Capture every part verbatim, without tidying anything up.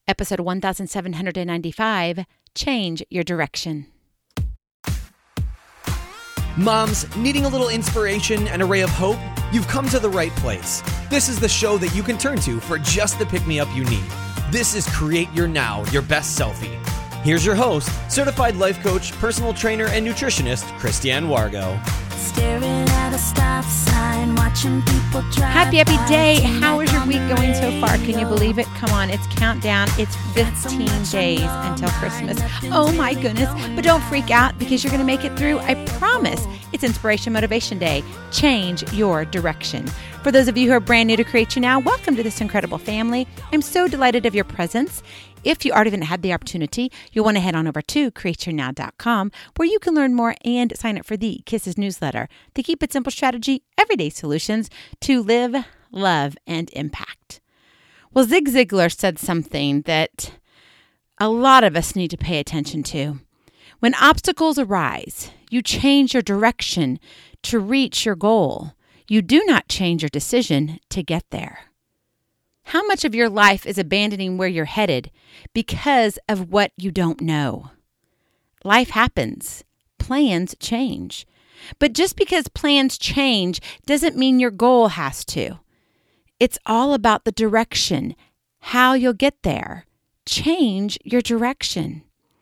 Episode one thousand seven hundred ninety-five, Change Your Direction. Moms, needing a little inspiration and a ray of hope? You've come to the right place. This is the show that you can turn to for just the pick-me-up you need. This is Create Your Now, Your Best Selfie. Here's your host, certified life coach, personal trainer, and nutritionist, Christiane Wargo. Staring at a stop sign, watching people drive. Happy, happy day. How is your week going so far? Can you believe it? Come on, it's countdown. It's fifteen days until Christmas. Oh my goodness. But don't freak out because you're going to make it through. I promise. It's Inspiration Motivation Day. Change your direction. For those of you who are brand new to Create Your Now, welcome to this incredible family. I'm so delighted of your presence. If you already haven't had the opportunity, you'll want to head on over to create your now dot com where you can learn more and sign up for the Kisses newsletter, the Keep It Simple strategy, everyday solutions to live, love, and impact. Well, Zig Ziglar said something that a lot of us need to pay attention to. When obstacles arise, you change your direction to reach your goal. You do not change your decision to get there. How much of your life is abandoning where you're headed because of what you don't know? Life happens. Plans change. But just because plans change doesn't mean your goal has to. It's all about the direction, how you'll get there. Change your direction.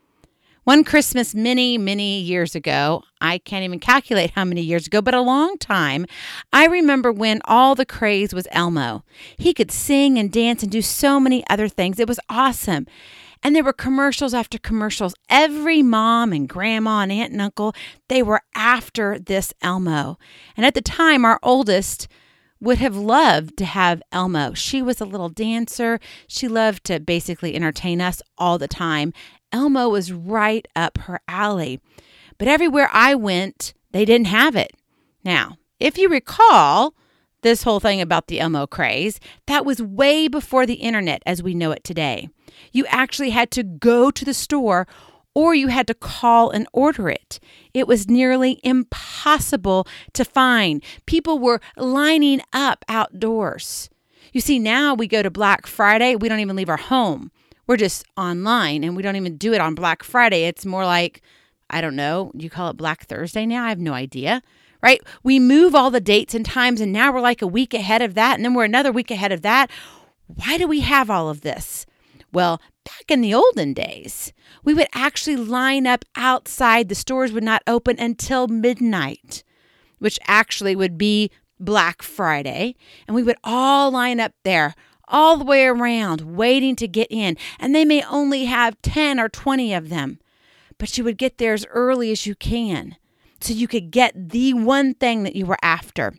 One Christmas many, many years ago, I can't even calculate how many years ago, but a long time, I remember when all the craze was Elmo. He could sing and dance and do so many other things. It was awesome. And there were commercials after commercials. Every mom and grandma and aunt and uncle, they were after this Elmo. And at the time, our oldest would have loved to have Elmo. She was a little dancer. She loved to basically entertain us all the time. Elmo was right up her alley. But everywhere I went, they didn't have it. Now, if you recall this whole thing about the Elmo craze, that was way before the internet as we know it today. You actually had to go to the store or you had to call and order it. It was nearly impossible to find. People were lining up outdoors. You see, now we go to Black Friday, we don't even leave our home. We're just online, and we don't even do it on Black Friday. It's more like, I don't know, you call it Black Thursday now? I have no idea, right? We move all the dates and times, and now we're like a week ahead of that, and then we're another week ahead of that. Why do we have all of this? Well, back in the olden days, we would actually line up outside. The stores would not open until midnight, which actually would be Black Friday, and we would all line up there all the way around, waiting to get in. And they may only have ten or twenty of them, but you would get there as early as you can so you could get the one thing that you were after.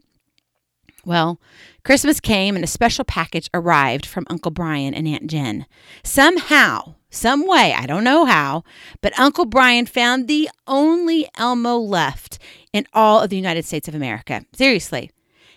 Well, Christmas came and a special package arrived from Uncle Brian and Aunt Jen. Somehow, some way, I don't know how, but Uncle Brian found the only Elmo left in all of the United States of America. Seriously.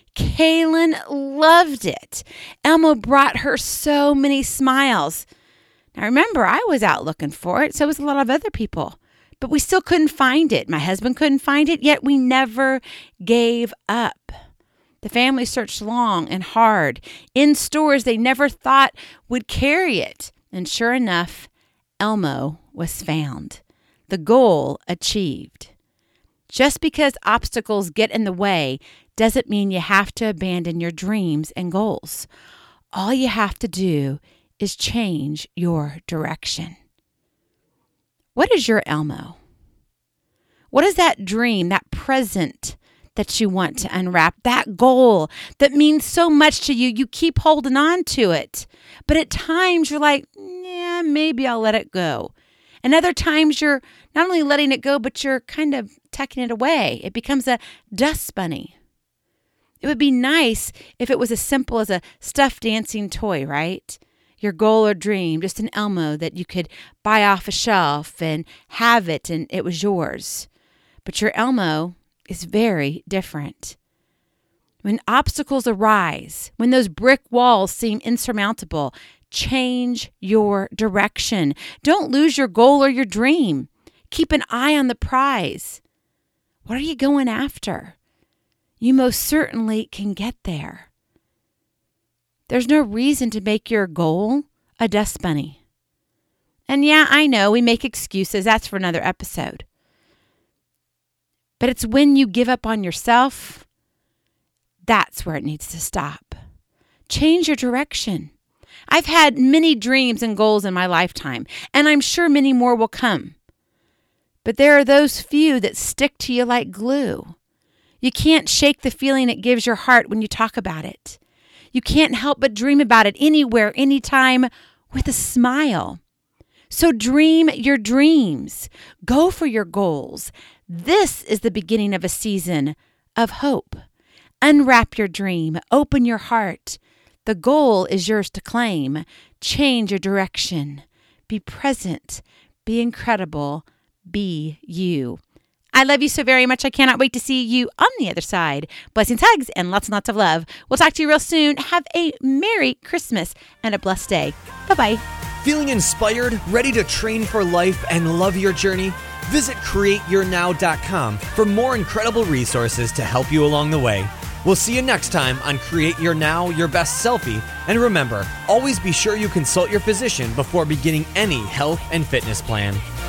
Kaylin loved it. Elmo brought her so many smiles. Now remember, I was out looking for it, so was a lot of other people. But we still couldn't find it. My husband couldn't find it, yet we never gave up. The family searched long and hard. In stores they never thought would carry it. And sure enough, Elmo was found. The goal achieved. Just because obstacles get in the way doesn't mean you have to abandon your dreams and goals. All you have to do is change your direction. What is your Elmo? What is that dream, that present that you want to unwrap, that goal that means so much to you? You keep holding on to it. But at times you're like, yeah, maybe I'll let it go. And other times you're not only letting it go, but you're kind of tucking it away. It becomes a dust bunny. It would be nice if it was as simple as a stuffed dancing toy, right? Your goal or dream, just an Elmo that you could buy off a shelf and have it and it was yours. But your Elmo is very different. When obstacles arise, when those brick walls seem insurmountable, change your direction. Don't lose your goal or your dream. Keep an eye on the prize. What are you going after? You most certainly can get there. There's no reason to make your goal a dust bunny. And yeah, I know we make excuses. That's for another episode. But it's when you give up on yourself, that's where it needs to stop. Change your direction. I've had many dreams and goals in my lifetime, and I'm sure many more will come. But there are those few that stick to you like glue. You can't shake the feeling it gives your heart when you talk about it. You can't help but dream about it anywhere, anytime, with a smile. So dream your dreams. Go for your goals. This is the beginning of a season of hope. Unwrap your dream. Open your heart. The goal is yours to claim. Change your direction. Be present. Be incredible. Be you. I love you so very much. I cannot wait to see you on the other side. Blessings, hugs, and lots and lots of love. We'll talk to you real soon. Have a Merry Christmas and a blessed day. Bye-bye. Feeling inspired, ready to train for life and love your journey? Visit create your now dot com for more incredible resources to help you along the way. We'll see you next time on Create Your Now, Your Best Selfie. And remember, always be sure you consult your physician before beginning any health and fitness plan.